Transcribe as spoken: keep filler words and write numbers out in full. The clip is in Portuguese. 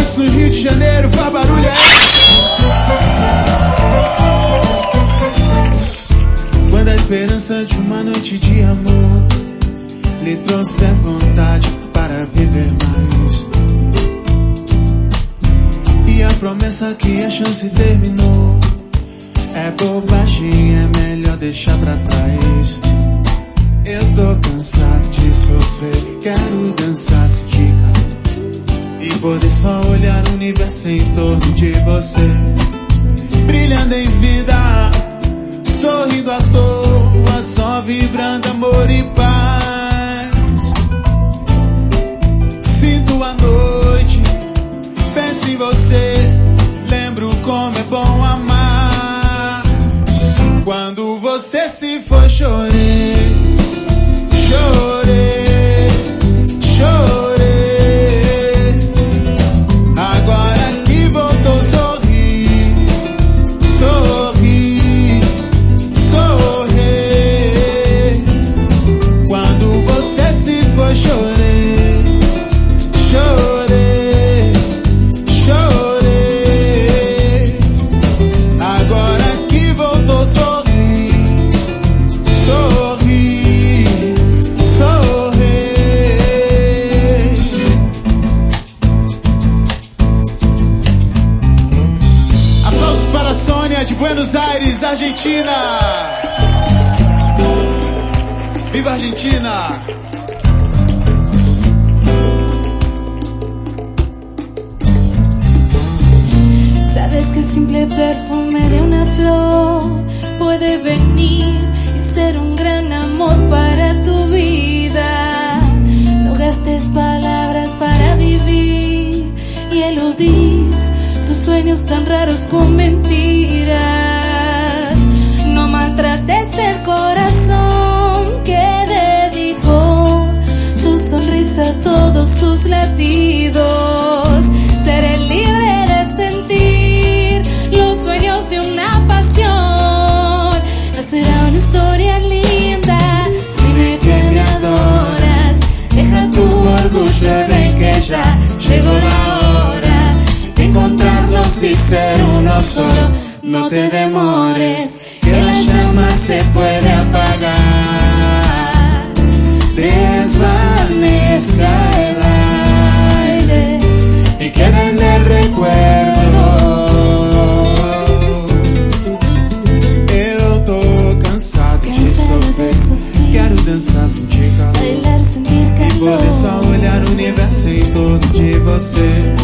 Beats no Rio de Janeiro, faz barulho aí. Quando a esperança de uma noite de amor lhe trouxer vontade para viver mais, e a promessa que a chance terminou é bobagem, é melhor deixar pra trás. Eu tô cansado de sofrer, quero dançar sem te calar e poder só olhar o universo em torno de você, brilhando em vida, sorrindo à toa, só vibrando amor e paz. Sinto a noite, penso em você, lembro como é bom amar. Quando você se foi, chorei, chorei, chorei. Agora que voltou, sorri, sorri, sorri. Quando você se foi, chorei, chorei, chorei. Agora que voltou, sorri, sorri, sorri. Aplausos para a Sônia de Buenos Aires, Argentina. Viva Argentina! Sabes que el simple perfume de una flor puede venir y ser un gran amor para tu vida. No gastes palabras para vivir y eludir sus sueños tan raros con mentiras. No maltrates el corazón que dedicó su sonrisa a todos sus latidos. Seré libre de sentir los sueños de una pasión. Será una historia linda. Dime que me adoras. Deja tu orgullo de que ya llegó la hora de encontrarnos y ser uno solo. No te demores, que la llama se puede apagar. Desvanezca el aire y queda en el recuerdo. Eu tô cansado de sofrer, quero dançar sem te calar bailar, sentir e calor poder só olhar o universo em torno de você,